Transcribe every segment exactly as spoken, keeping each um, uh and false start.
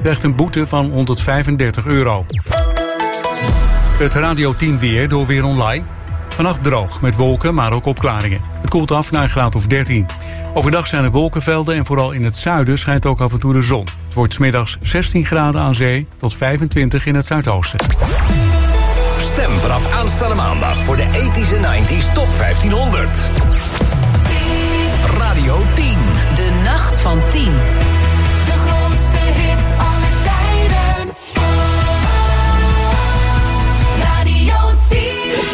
krijgt een boete van honderdvijfendertig euro. Het Radio tien weer door Weer Online. Vannacht droog, met wolken, maar ook opklaringen. Het koelt af naar een graad of dertien. Overdag zijn er wolkenvelden en vooral in het zuiden schijnt ook af en toe de zon. Het wordt 's middags zestien graden aan zee tot vijfentwintig in het zuidoosten. Stem vanaf aanstaande maandag voor de eighties en nineties Top vijftienhonderd. Radio tien. De nacht van tien. De grootste hits aller tijden. Radio tien.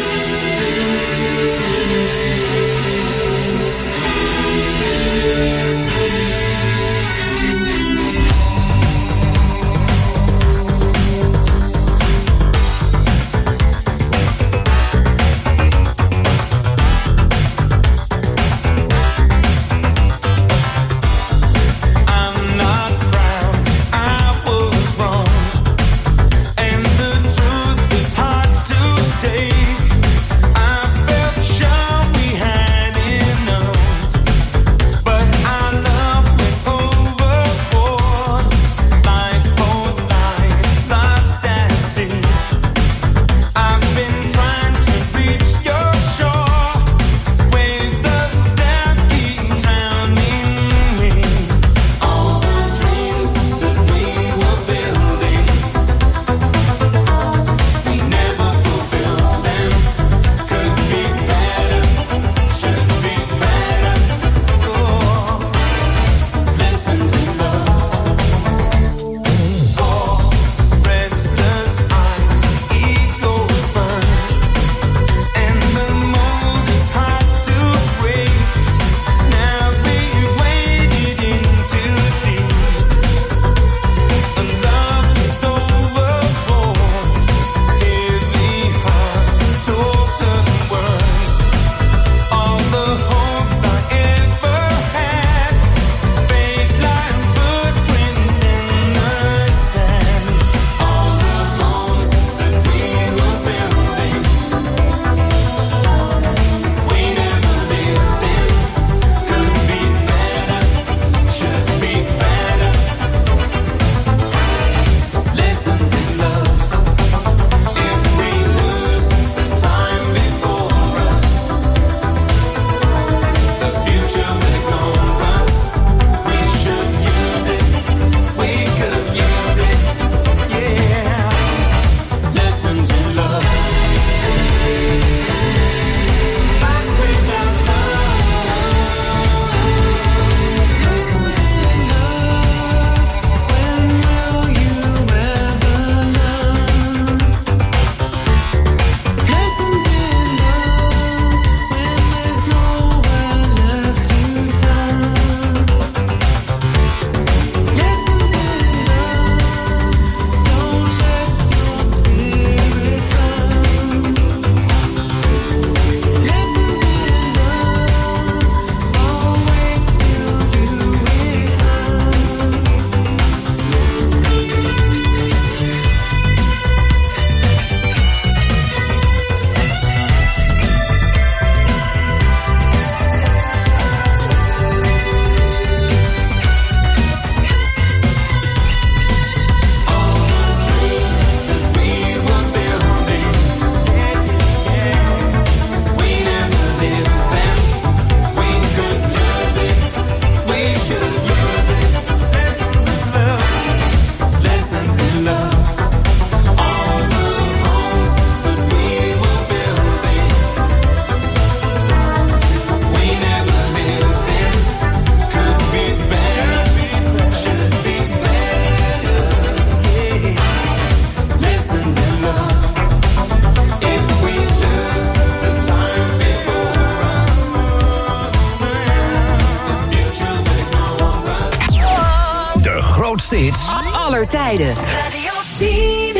hits aller tijden. Radio tien.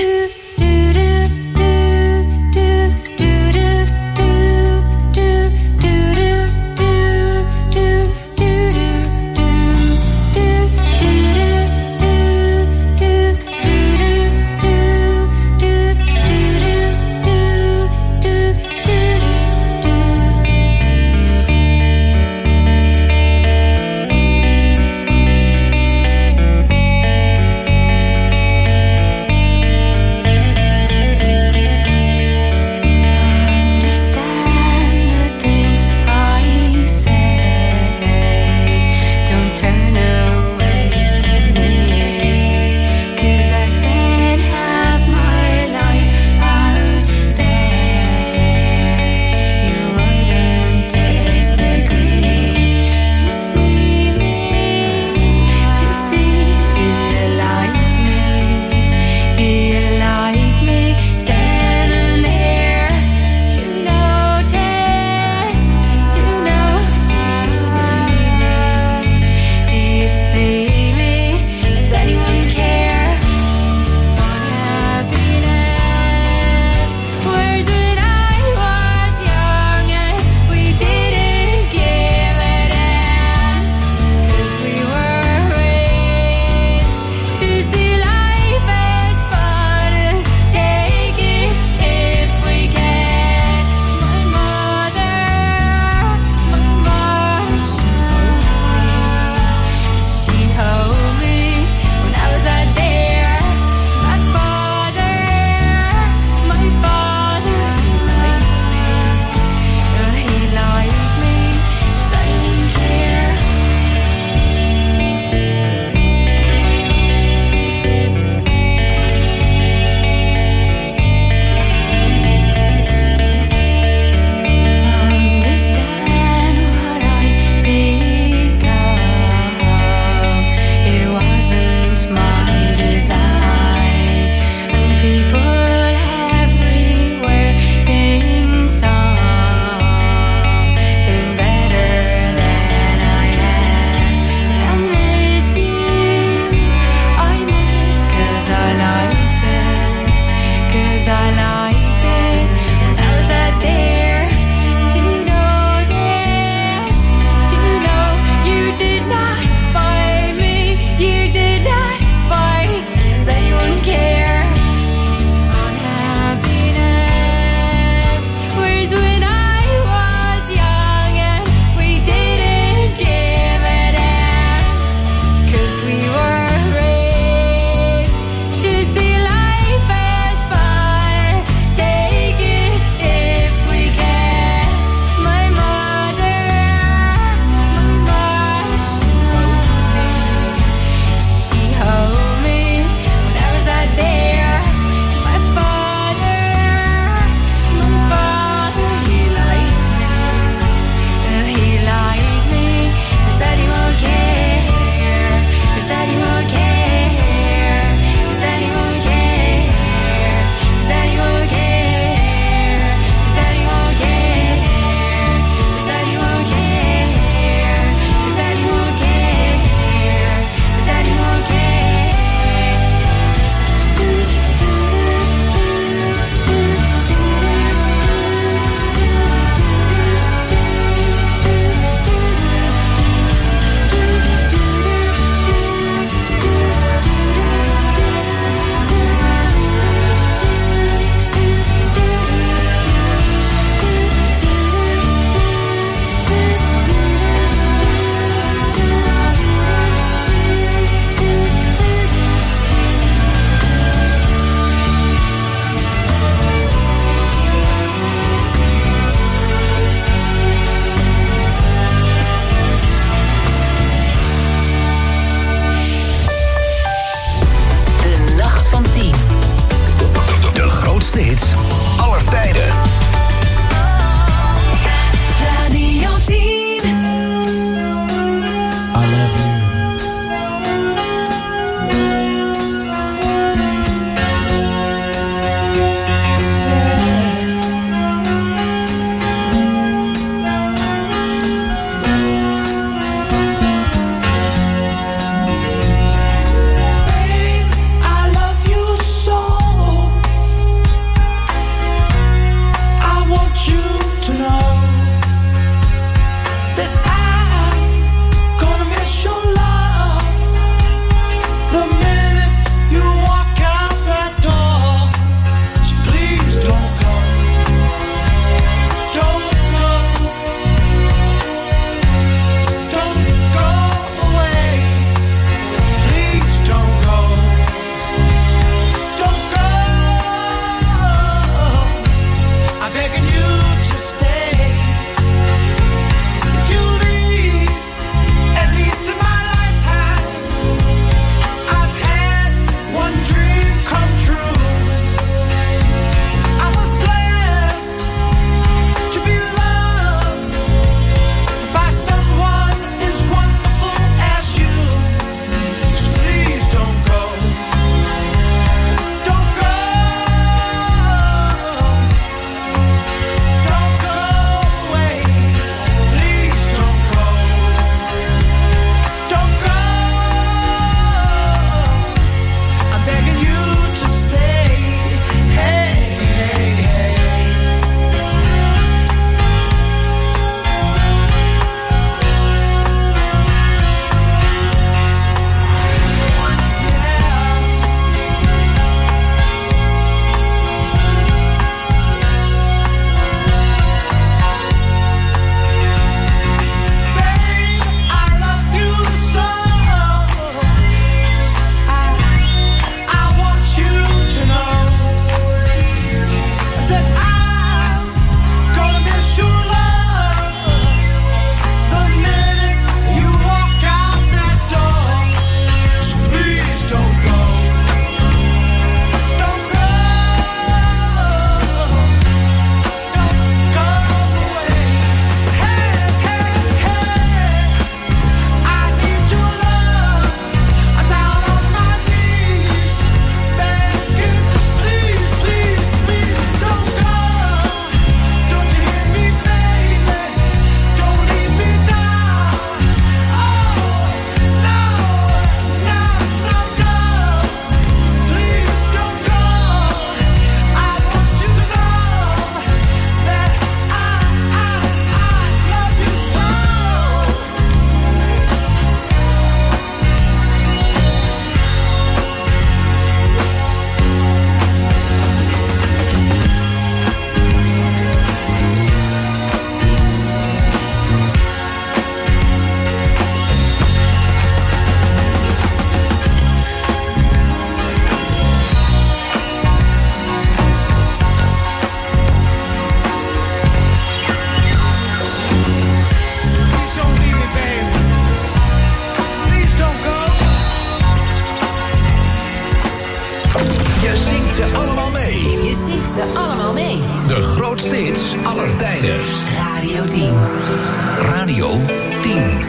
Je zingt ze allemaal mee. Je ziet ze allemaal mee. De grootste hits aller tijden. Radio tien. Radio tien.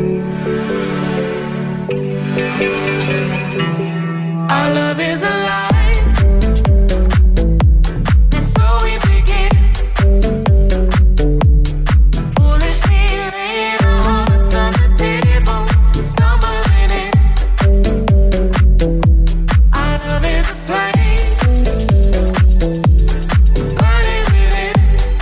Our love is alive. And so we begin. Foolishly laying our hearts on the table, stumbling in. Our love is a flame, burning within.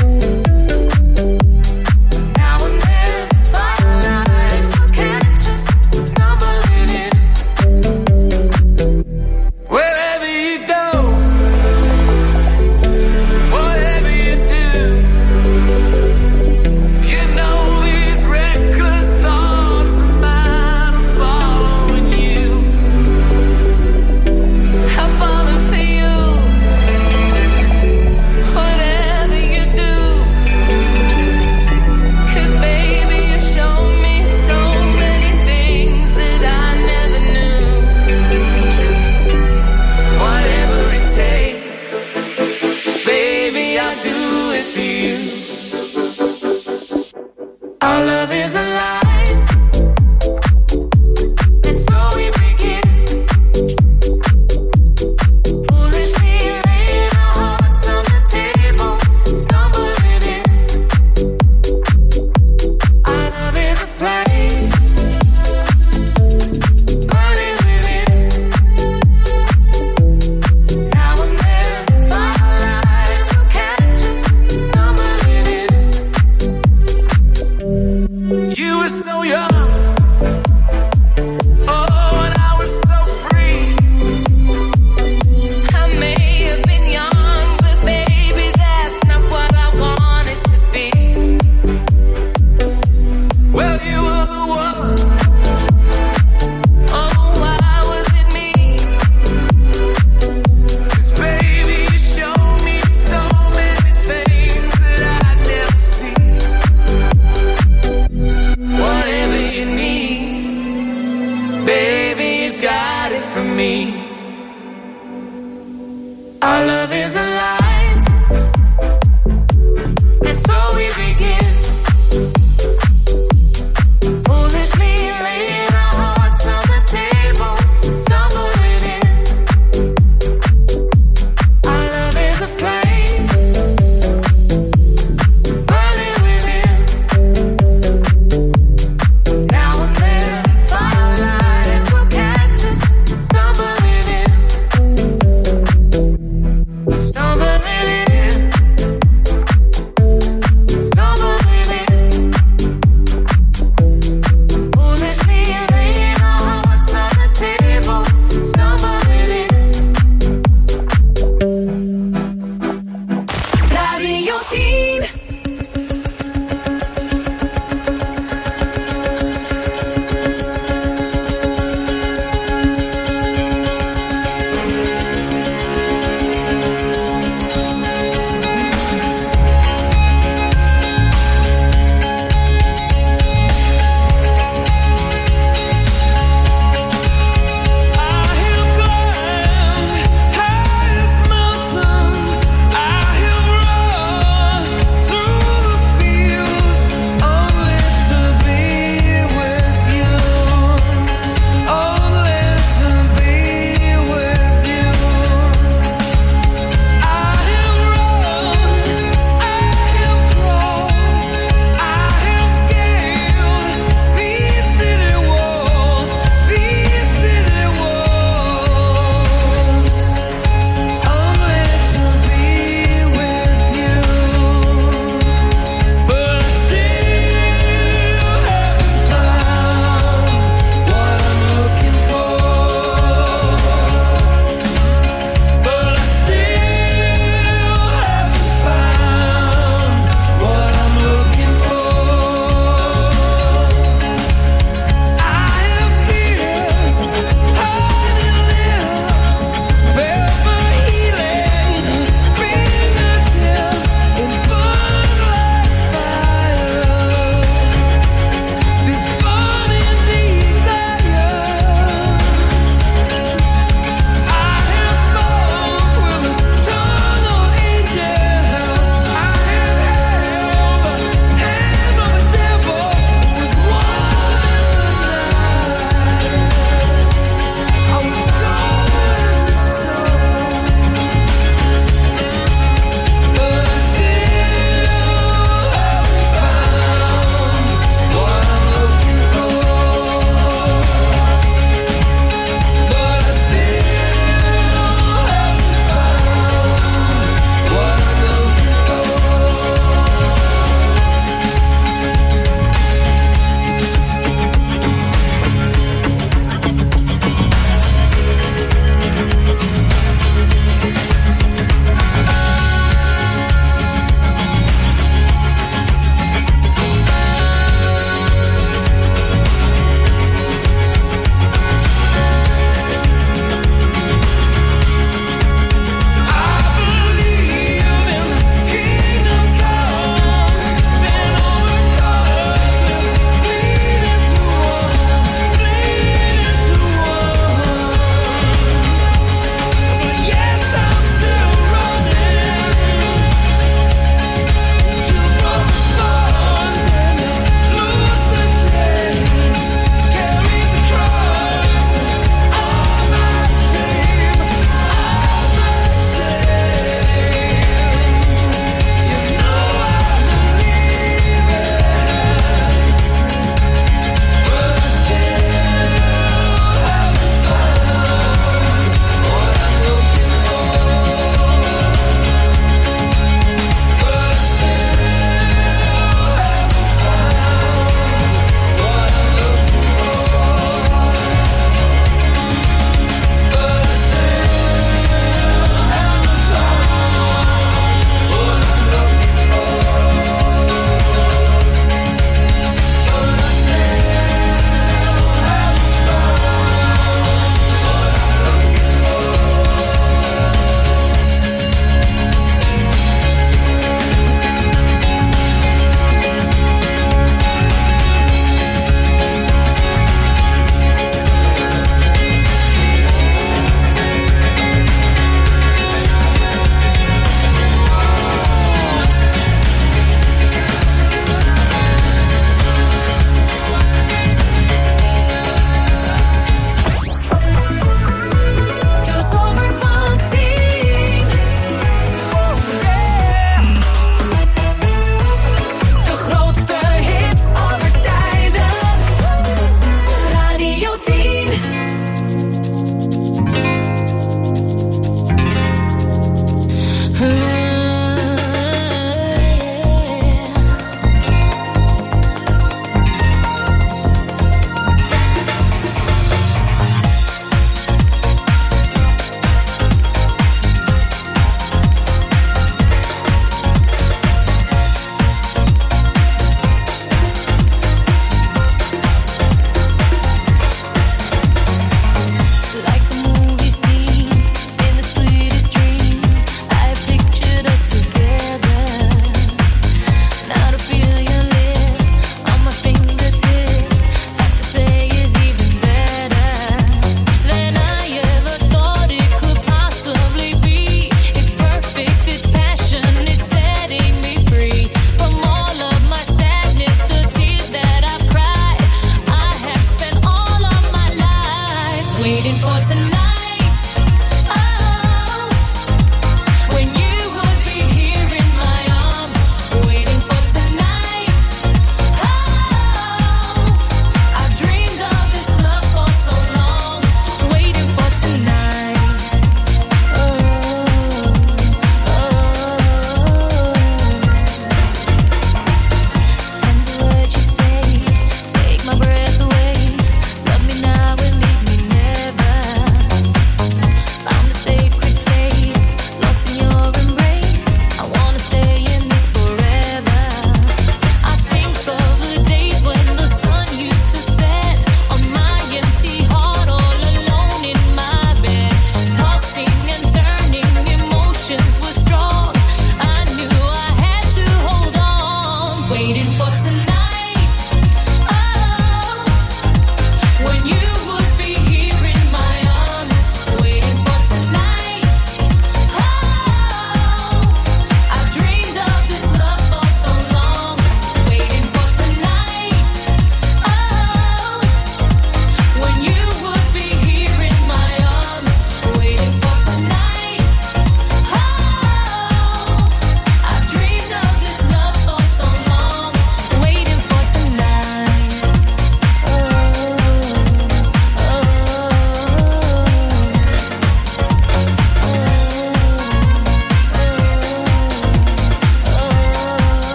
Now and then, firelight will catch us stumbling in. Wherever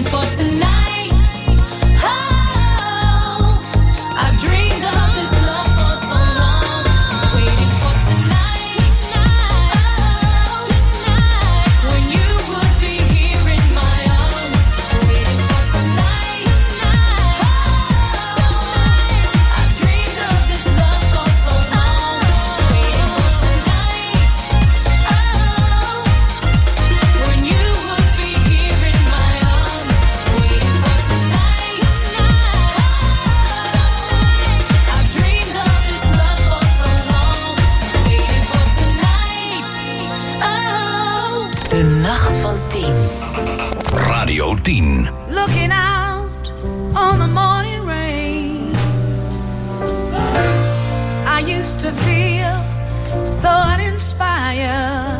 for tonight. Oh, I've dreamed of this love for so long. Waiting for tonight. Oh, tonight. When you would be here in my arms. Waiting for tonight. Oh, tonight. I've dreamed of this love for so long. Waiting for tonight. Oh, when you would be here in my arms. Waiting for tonight. I've dreamed of this love for so long. Waiting for tonight. Oh. De nacht van tien. Radio tien. Looking out on the morning rain, I used to feel so uninspired.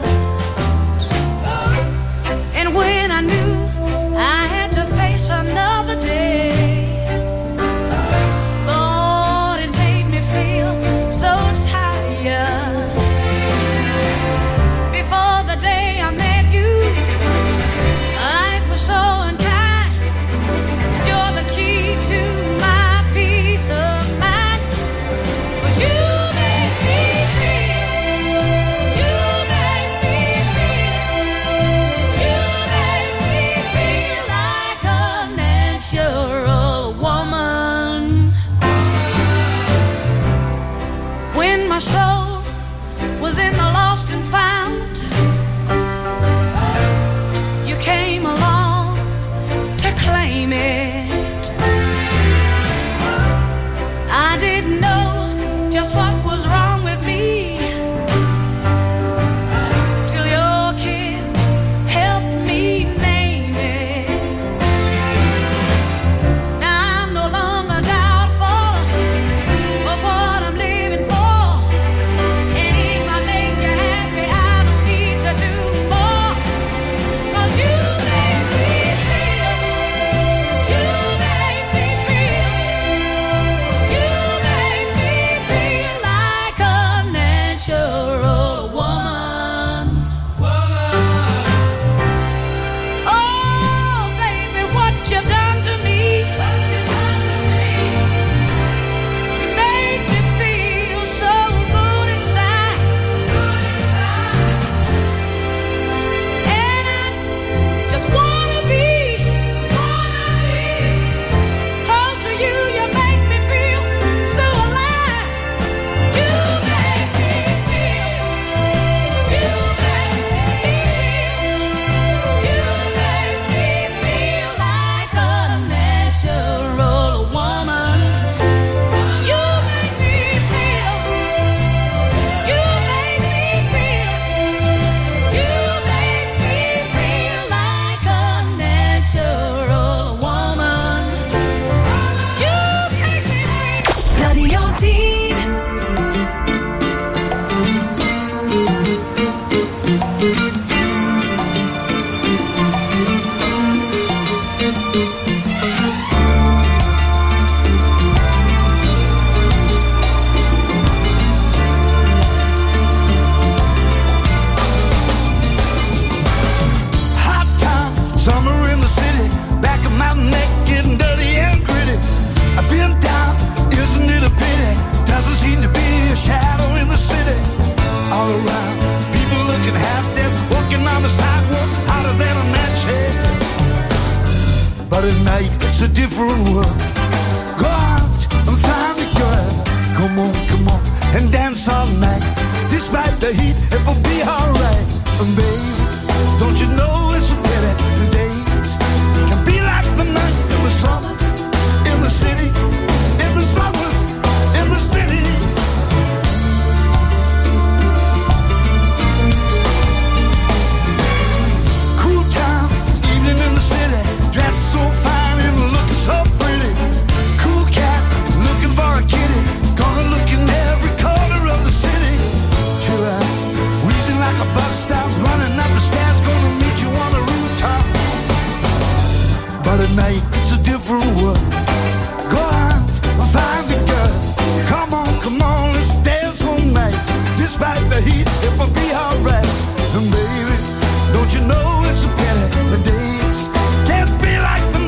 And when I knew I had to face another day, Lord, it made me feel so tired. Before the day I met you, life was so unkind, and you're the key to my peace of mind. 'Cause you make me feel, you make me feel, you make me feel like a natural woman. When my soul was in the lost and found, you came along to claim it. I didn't know just what was wrong with me till your kiss helped me name it. Now I'm no longer doubtful of what I'm living for. And if I make you happy, I don't need to do more. 'Cause you make me feel, you make me feel, you make me feel like a natural woman. Oh, baby, what you've done to me, what you've done to me. You make me feel so good inside, good inside. And I just wanna be, wanna be close to you. You make me feel so alive. You make me feel, you make me feel, you make me feel like a natural woman. You make me feel, you make me feel, you make me feel like a natural woman. You make me feel. Radio tien. Hot time, summer in the city. Back of my neck getting dirty and gritty. I've been down, isn't it a pity? Doesn't seem to be a shadow in the city. All around, people looking half dead, walking on the sidewalk, hotter than a match head. But at night, it's a different world. Go out and find a girl. Come on, come on, and dance all night. Despite the heat, it will be alright. And baby, don't you know it's a pity the days can be like the night in the summer, in the city, in the summer, in the city. Cool town, evening in the city, dressed so fine and looking so pretty. Cool cat, looking for a kitty, gonna look in every corner of the city. Till I wheezing like a bus stop, running up the stairs, gonna meet you on the rooftop. But at night, it's a different world. Go on, find a girl. Come on, come on, let's dance all night. Despite the heat, it will be alright. And baby, don't you know it's a pity the days can't be like the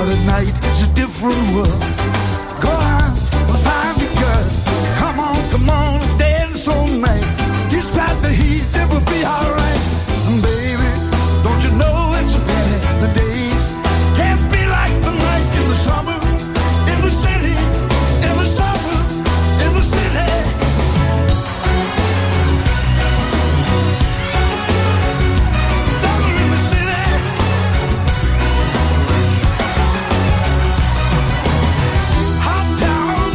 but at night it's a different world. Go on, find the girl. Come on, come on, dance all night. Despite the heat, it will be alright. And baby, don't you know it's a pity the days can't be like the night in the summer, in the city, in the summer, in the city. Summer in the city. Hot town.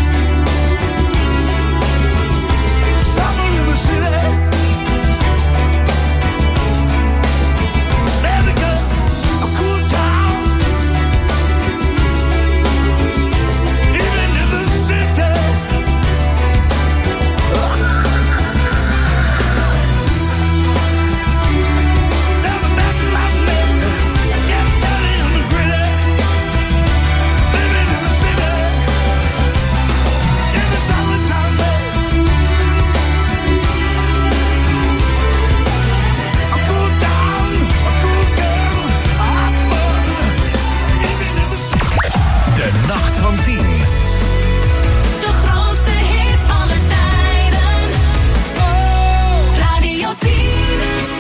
Summer in the city. There we go. A cool town. Even in the city. Never back in my bed. Get dirty on the gritty. Living in the city. In the summertime, babe. A cool town, a cool girl, a hot bud. Even in the city. De Nacht van tien. De grootste hits aller tijden. Radio tien.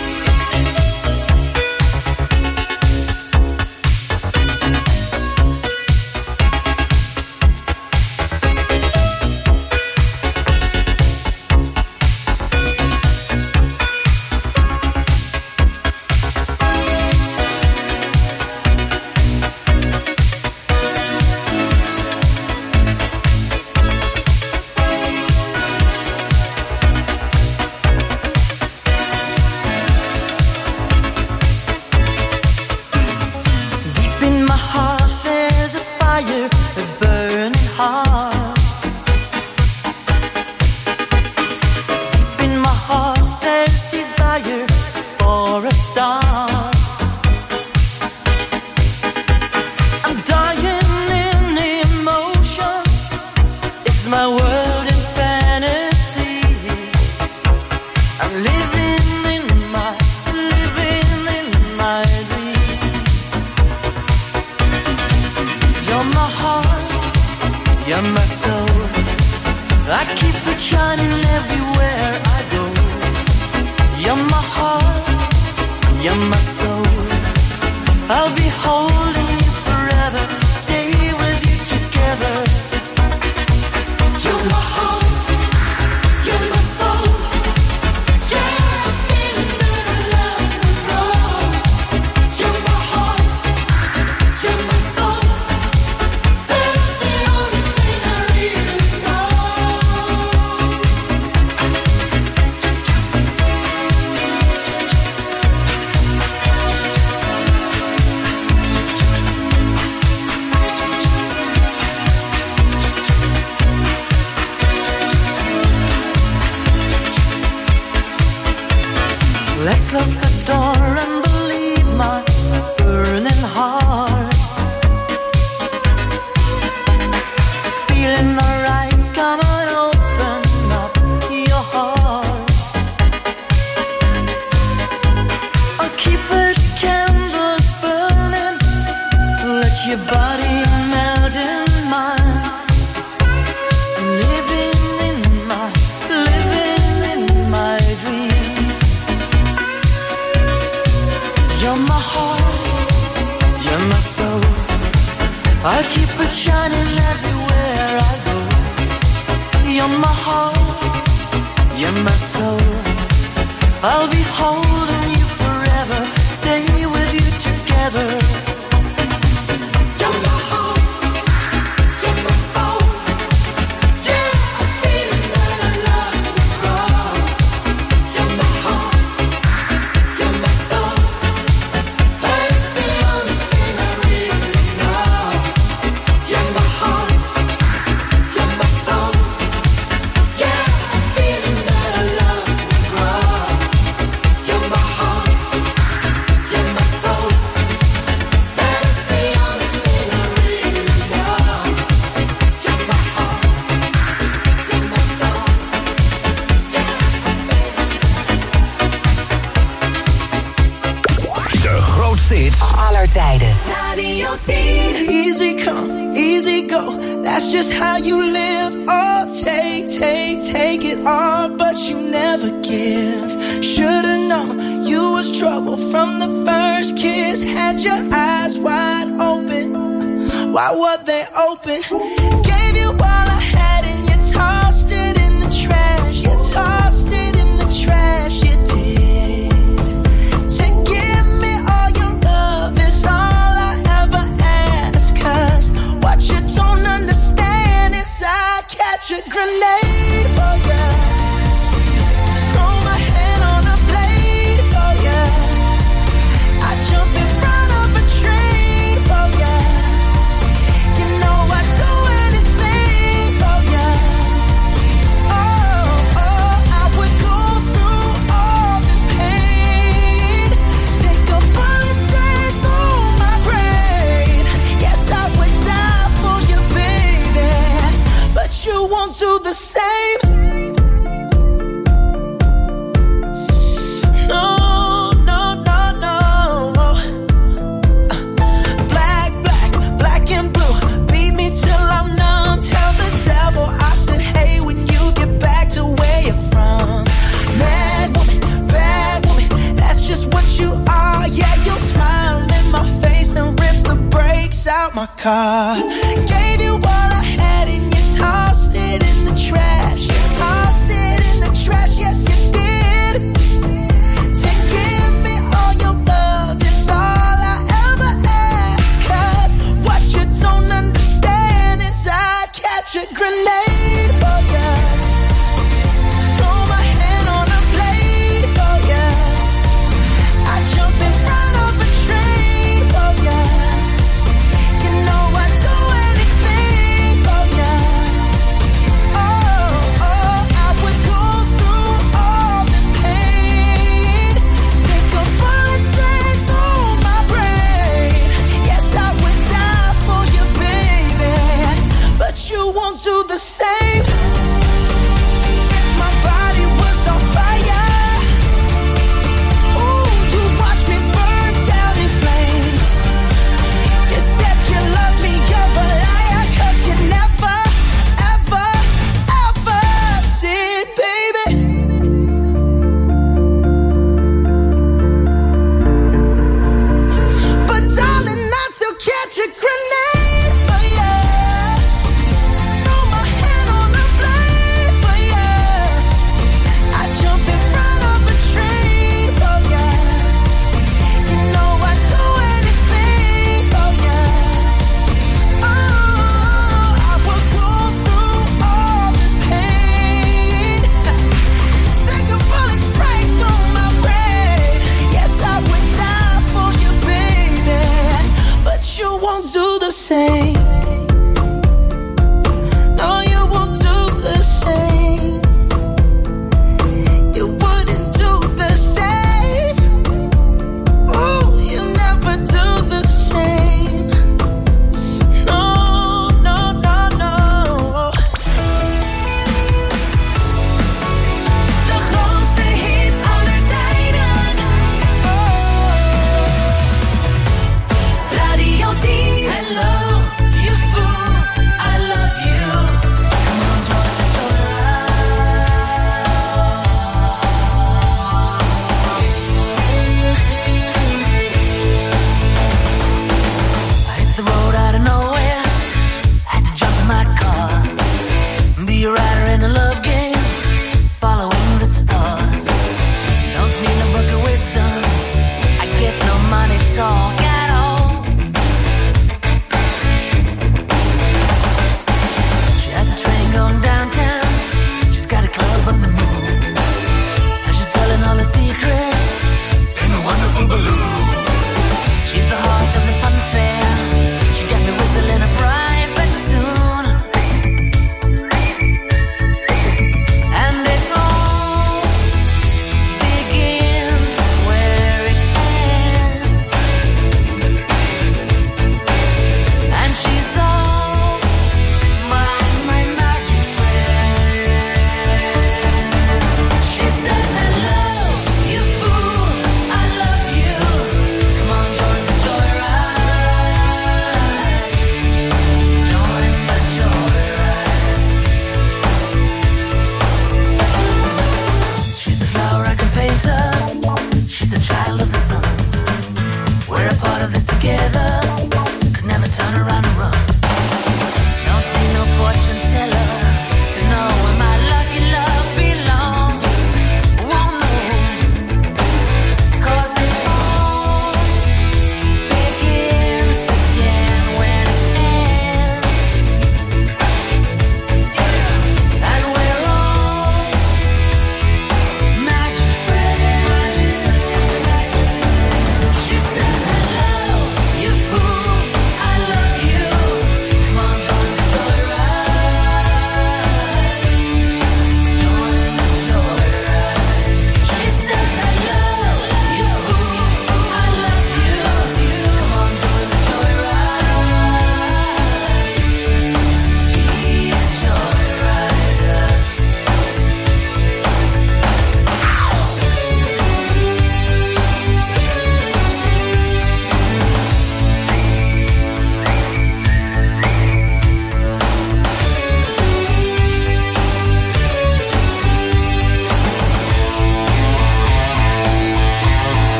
Deep in my heart there's a fire, a burning heart. Deep in my heart there's desire for a star. I'm dying in emotion. It's my world in fantasy. I'm living in my, living in my dream. You're my heart, you're my soul. I keep it shining everywhere I go. You're my heart, you're my soul. I'll be holding you forever, stay with you together. You're my heart, you're my soul. Yeah, I'm feeling that I love you wrong. You're my heart, you're my soul. That's the only thing I really know. Let's close the door and believe my burning heart. Feeling alright, come on, open up your heart. I'll keep the candles burning, let your body melt in mine. I'm living in my, living in my dreams. You're my heart, you're my soul. I'll keep it shining everywhere I go. You're my heart, you're my soul. I'll be holding you forever, stay with you together. You're my heart, you're my soul. Yeah, I'm feeling that I love you wrong. You're my heart, you're my soul. That's the only thing I really know. You're my heart, you're my soul. Yeah, I'm feeling that I love you wrong. You're my heart, you're my soul. aller tijden. Radio tien. Easy come, easy go. That's just how you live. Oh, take, take, take it all, but you never give. Should've known you was trouble from the first kiss. Had your eyes wide open. Why were they open? Gave you all I had and you tossed it in the trash. You tossed it in the trash. You did. To give me all your love is all I ever ask. 'Cause what you don't understand is I'd catch a grenade for ya. Throw my hand on a blade for ya. I'd jump in front of a train for ya. You know I'd do anything for ya. Oh, oh, I would go through all this pain. Take a bullet straight through my brain. Yes, I would die for you, baby. But you won't do the same. No, no, no, no. Black, black, black and blue. Beat me till I'm numb. Tell the devil I said, hey, when you get back to where you're from. Mad woman, bad woman, that's just what you are. Yeah, you'll smile in my face, then rip the brakes out my car. Gave you all I had and you tossed it in the trash. You tossed it in the trash, yes you did. To give me all your love is all I ever ask. 'Cause what you don't understand is I'd catch a grenade for ya. Throw my hand on a blade for ya. I'd jump in front of a train for ya. You know I'd do anything for ya. Oh, oh, I would go through all this pain. Take a bullet straight through my brain. Yes, I would die for you, baby. But you won't do the same. If my body was on fire, ooh, you watch me burn down in flames. You said you love me, you're a liar. 'Cause you never, ever, ever did, baby. But darling, I still catch a grenade for ya. Throw my hand on a blade for ya. I jump in front of a train for ya. You know I'd do anything for ya. Oh, I would go through all this pain. Take a bullet straight through my brain. Yes, I would die for you, baby. But you won't do the same. No, you won't do the same. You wouldn't do the same. Ooh, you never do the same. No, no, no, no. De grootste hits aller tijden. Radio tien. Hello, you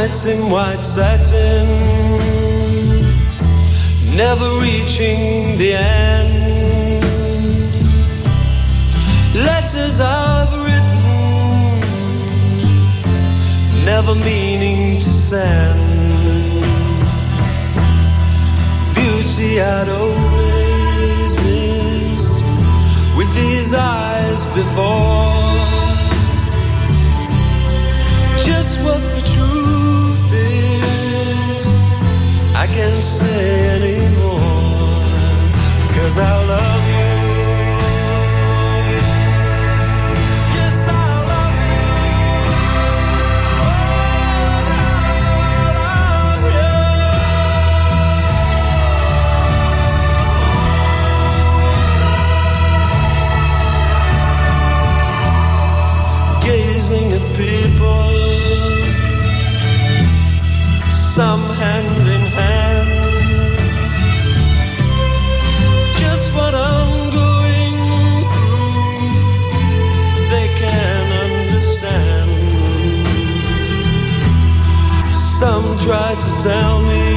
Nights in white satin, never reaching the end. Letters I've written, never meaning to send. Beauty I'd always missed with these eyes before. Just what the truth is, I can't say anymore, 'cause I love you. Yes, I love you. Oh, I love you. Gazing at people, some hand in hand, just what I'm going through, they can understand. Some try to tell me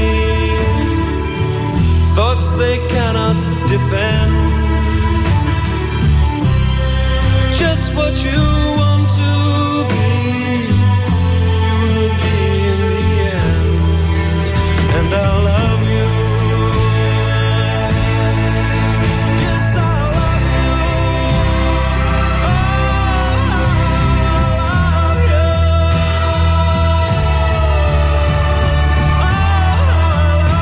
thoughts they cannot defend. Just what you want to be, you will be in the end. And I love you. Yes, I love you. Oh, I love you. Oh, I love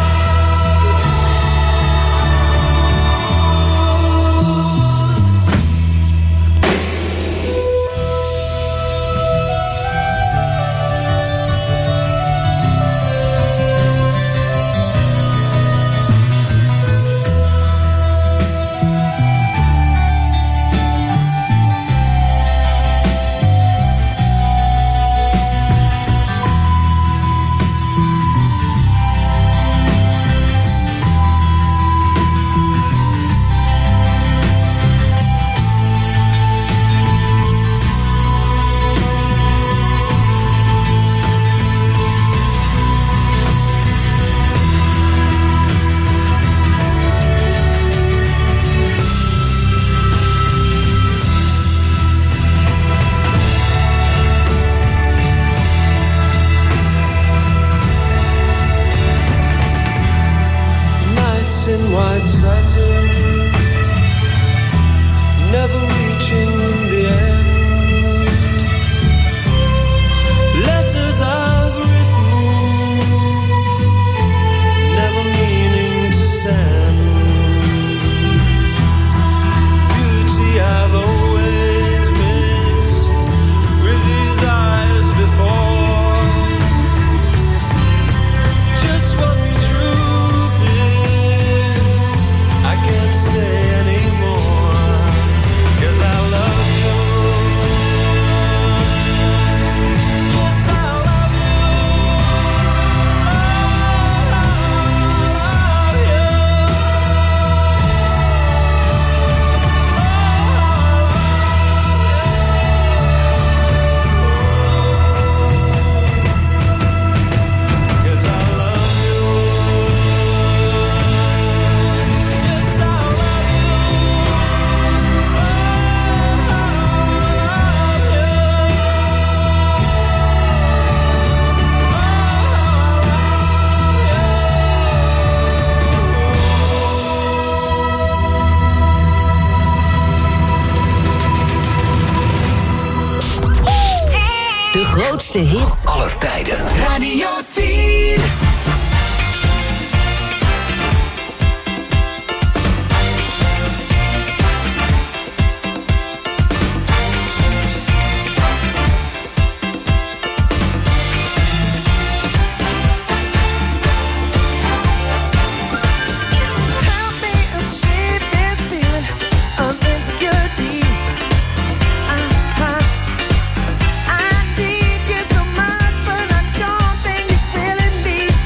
white satin, never reaching the end. Letters I've written, never meaning to send. Beauty I've always missed with these eyes before. Just what the truth is, I can't say anymore, 'cause I love you. Yes, I love you. Oh, I love you. Oh, 'cause I love you. Yes, I love you. De grootste hits aller tijden. Radio tien. Help me escape this feeling of insecurity. Uh-huh. I need you so much, but I don't think you really need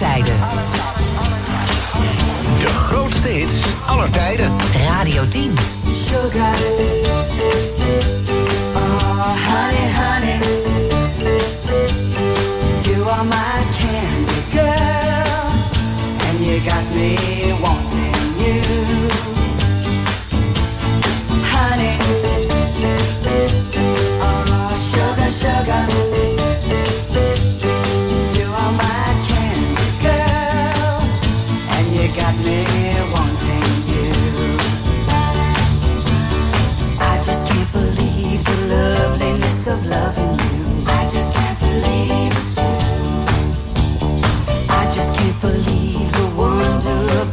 tijden. De grootste hits aller tijden. Radio tien. Sugar. Oh, honey, honey. You are my candy girl. And you got me wanting you. Honey. Oh, sugar, sugar. You are my candy girl. And you got me wanting you. I just can't believe the loveliness of loving you. I just can't believe it's true. I just can't believe the wonder of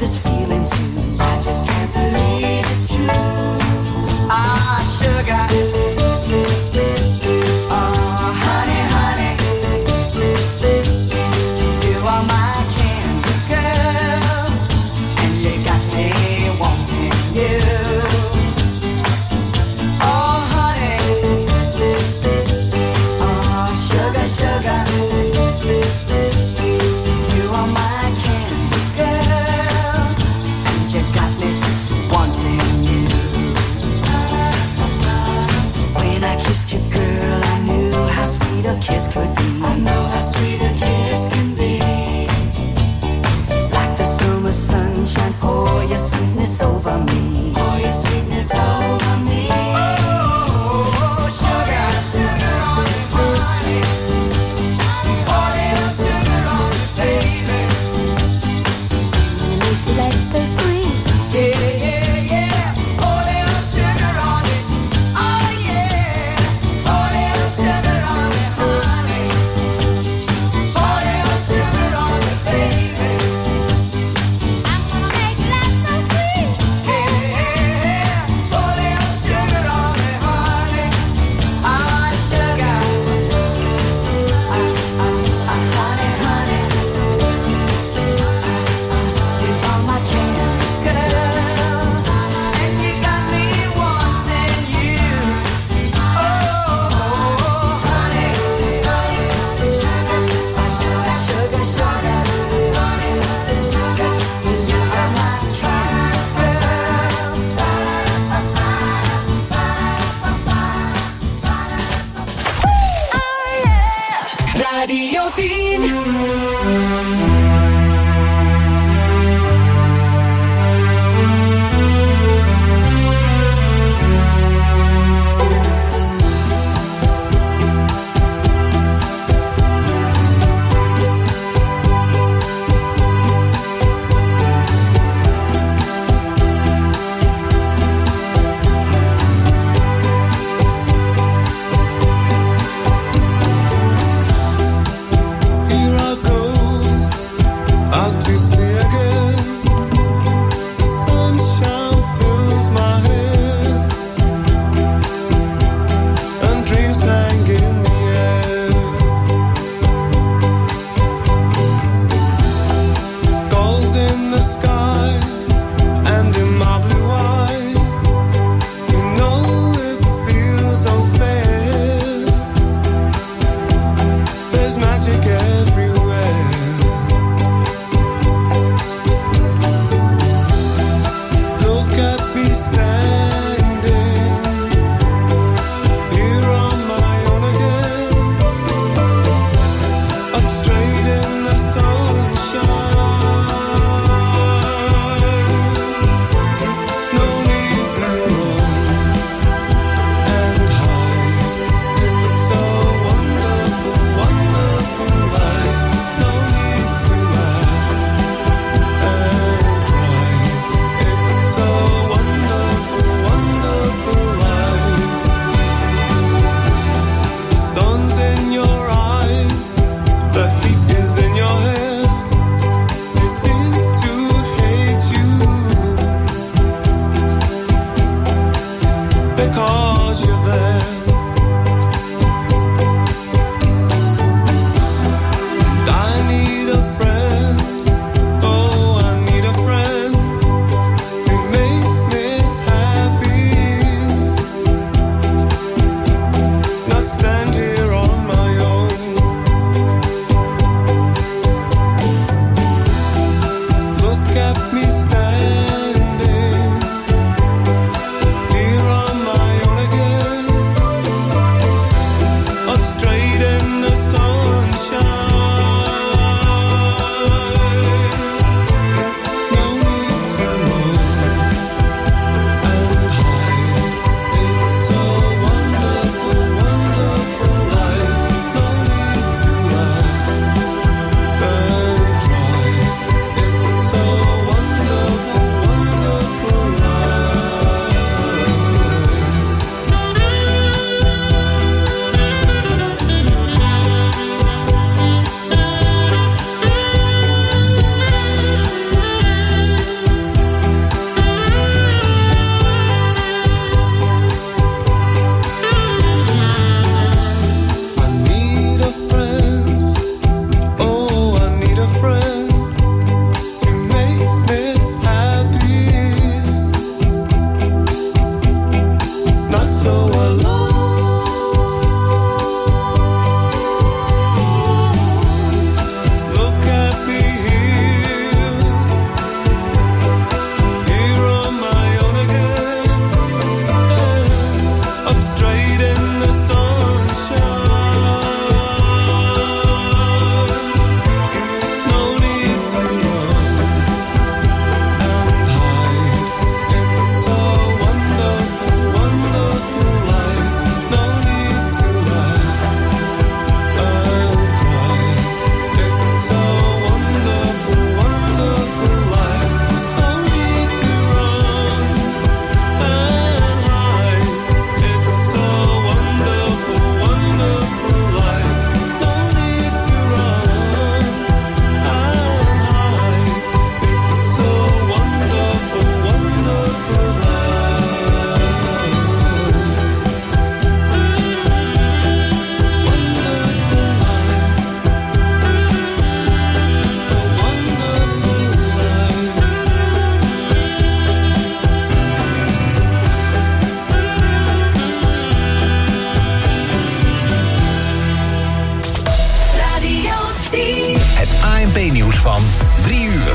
van drie uur.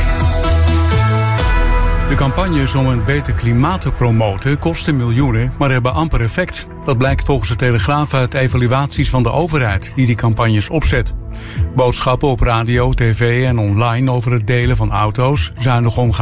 De campagnes om een beter klimaat te promoten kosten miljoenen, maar hebben amper effect. Dat blijkt volgens de Telegraaf uit evaluaties van de overheid die die campagnes opzet. Boodschappen op radio, tv en online over het delen van auto's, zuinig omgaan